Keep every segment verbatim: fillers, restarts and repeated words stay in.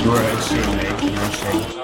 You're a shit, mate. You're a shit.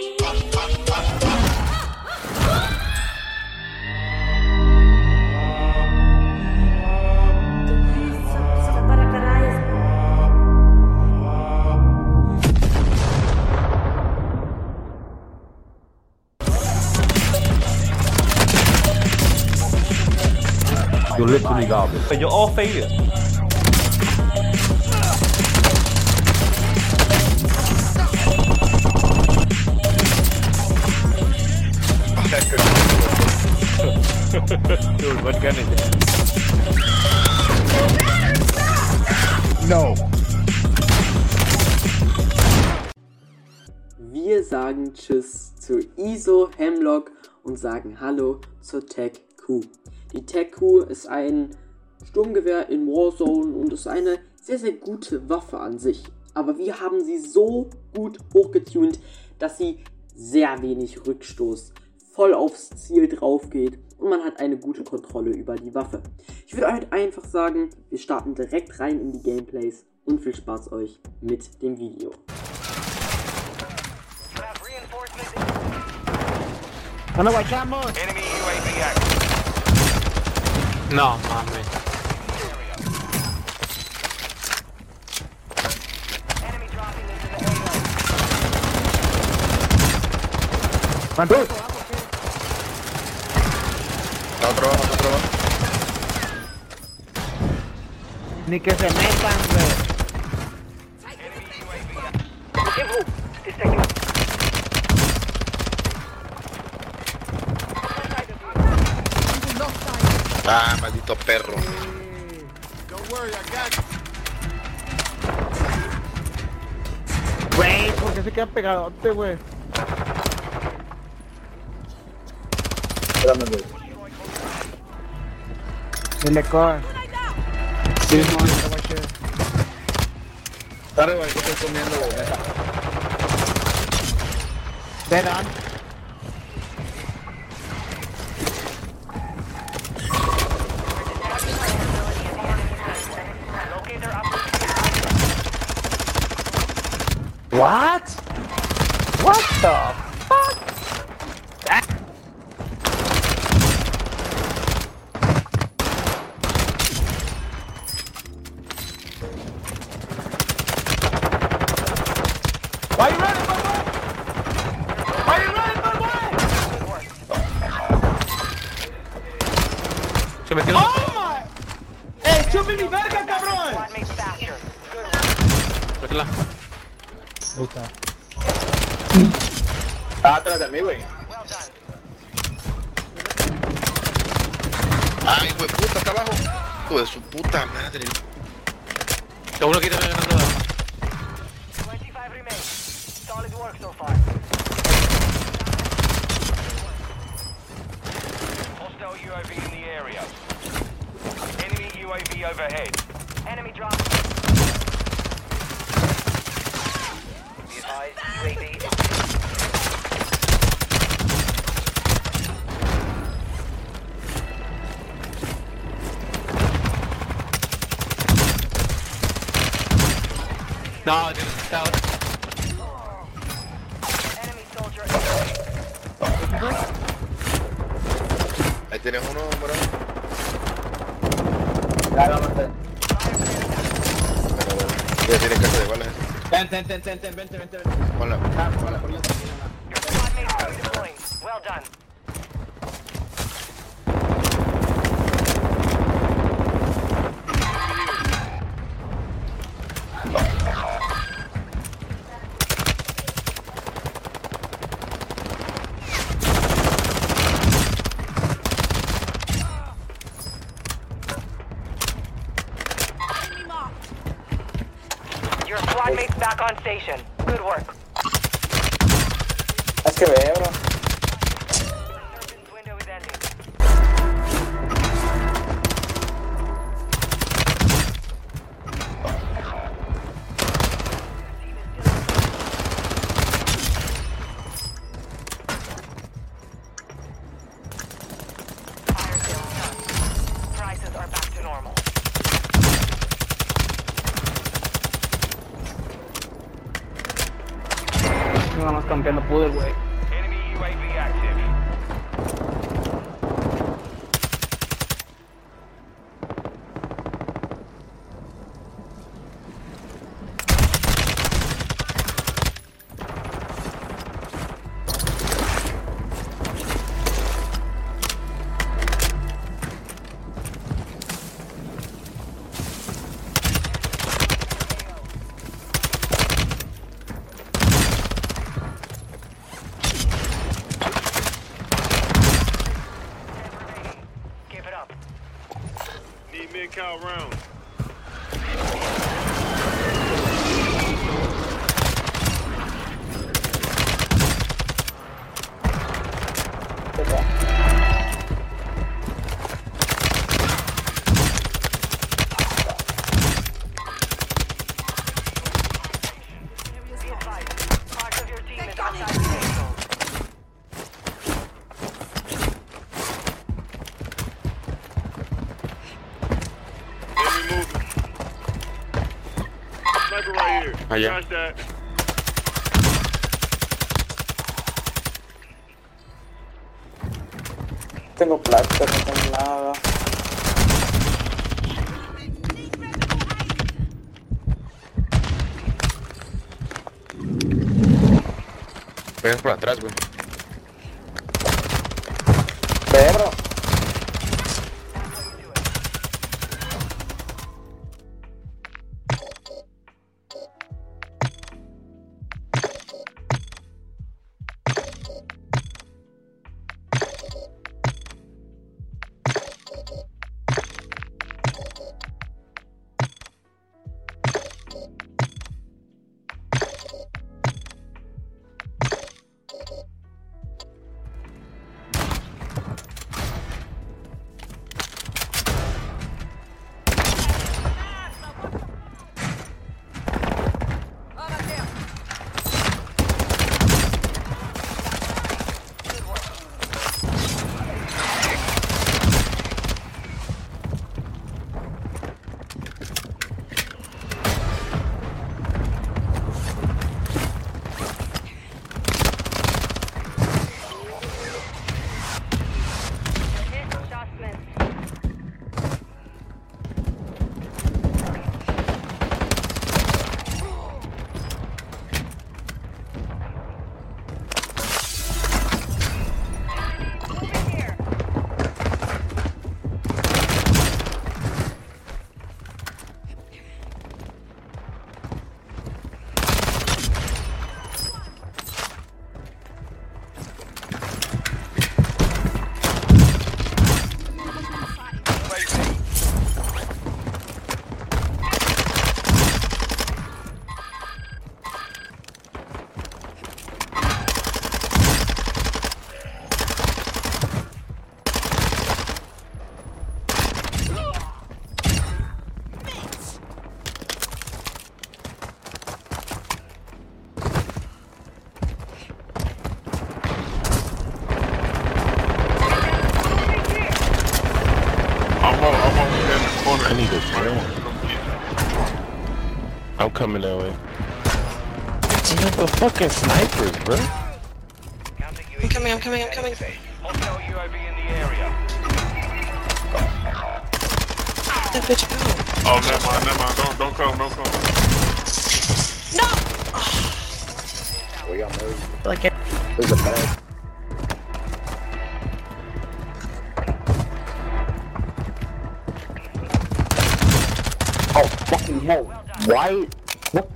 You're literally garbage. But you're all failures. Dude, what gun is it? No. Wir sagen Tschüss zu I S O Hemlock und sagen Hallo zur Tech-Q. Die Tech-Q ist ein Sturmgewehr in Warzone und ist eine sehr, sehr gute Waffe an sich. Aber wir haben sie so gut hochgetunt, dass sie sehr wenig Rückstoß voll aufs Ziel drauf geht und man hat eine gute Kontrolle über die Waffe. Ich würde halt einfach sagen, wir starten direkt rein in die Gameplays und viel Spaß euch mit dem Video. Ano guachamos. Enemy U A V active. No, mames. Enemy dropping into the A O. Manto. Está otro abajo, está otro abajo. Ni que se metan, güey. Enemy U A V active. Ah, maldito perro. Güey, ¿por qué se queda pegadote, güey? Espérame, güey. Dile con. Sí, no, no, guache. Dale, güey, que estoy comiendo, güey. Verán. What? What the fuck? Why you running, my boy? Why you running, my boy? Se metió. Oh my! ¡Eh, chupi mi verga, cabrón! Squad mates faster. Good Métela. Puta. Ah, atrás de mí, güey. Well done. Ay, güey, puta, está abajo. Hijo de su puta madre. Que uno quita ganando. twenty-five remain. Solid work so far. Hostile U A V in the area. Enemy U A V overhead. Enemy drop. Be advised, U A V. No, dude, está ahora. Enemy soldier. Ahí tienes uno, bro. Claro, vente. Ya tiene casa de balas. Ten, ten, ten, ten, ten, vente, vente, vente. Ponla, ponla, ponla. Your squad mates are deploying. Well done. Your squad mates back on station. Good work. Es que ve, bro. Resurgence window is ending. Fire sales done. Prices are back to normal. Nada más campeando pude, güey. Enemy U A V active. Give it up. Need mid-count rounds. Be advised, part of your team is outside the safe zone. Enemy moving. Sniper right here. Ah, yeah. Crash that. Tengo plata, no tengo nada. Vengas por atrás, güey. Pedro. I need a friend. I'm coming that way. Damn, the fucking snipers, bro. I'm coming, I'm coming, I'm coming. Hostile U A V in the area. That bitch go. Oh, never mind, never mind. Don't, don't come, don't come. No! We got moved. Like it. There's a bag. Oh, fucking hell. Why? What?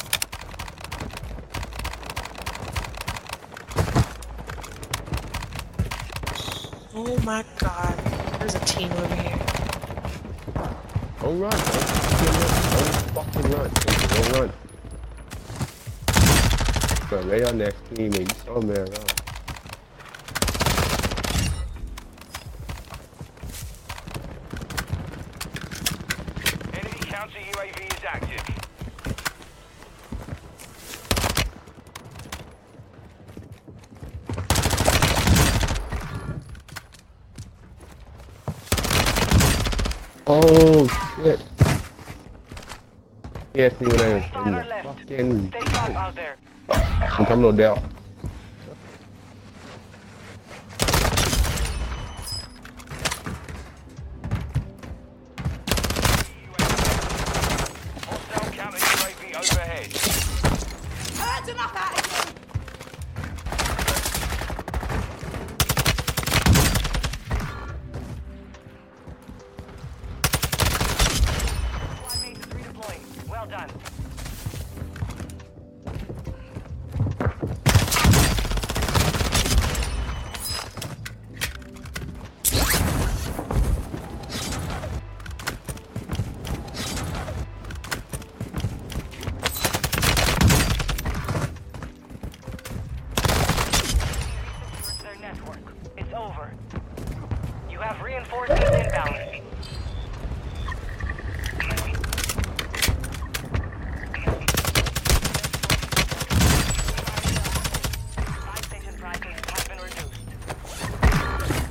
Oh my god. There's a team over here. Don't run, don't fucking run. Don't run. Bro, they are next team and you saw me around. Enemy counter U A V is active. Oh shit. Yeah, see what I was in Starter the left. fucking Stay sharp out there. มันทำโหลดเดียว Hostile counter U A V overhead. That's enough out of you! Squad mates is redeploying. Well done. Their network. It's over. You have reinforcements inbound. Five station prices have been reduced.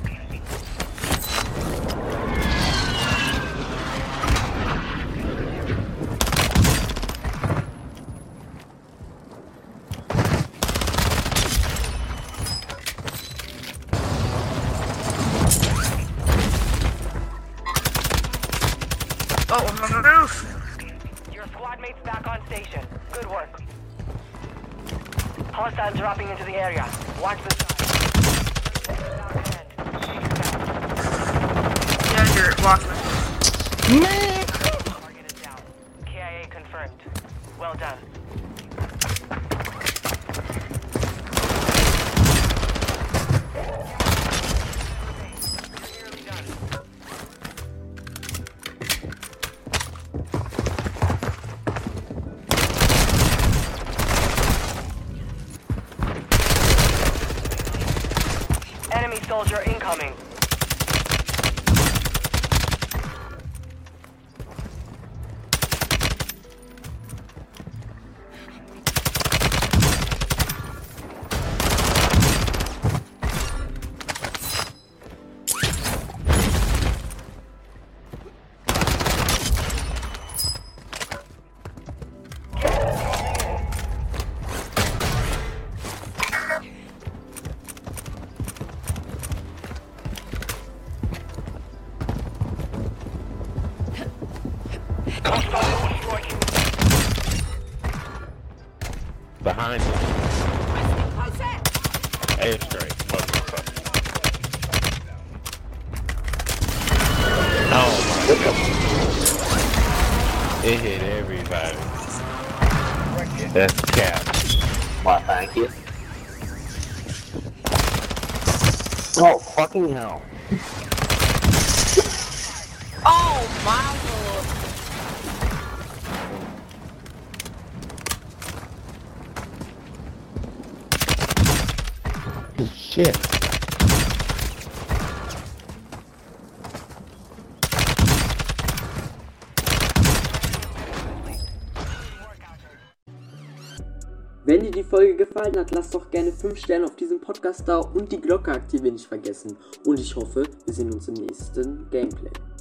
Oh, I'm on the roof. Your squad mates back on station. Good work. Hostiles dropping into the area. Watch the side. Yeah, you're blocking me. Target is down. K I A confirmed. Well done. You're nearly done. Enemy soldier incoming. Behind you. Airstrike. Motherfucker. Oh my god. It hit everybody. That's cap. Why, thank you. Oh, fucking hell. Oh my lord. Shit. Wenn dir die Folge gefallen hat, lass doch gerne fünf Sterne auf diesem Podcast da und die Glocke aktivieren nicht vergessen. Und ich hoffe, wir sehen uns im nächsten Gameplay.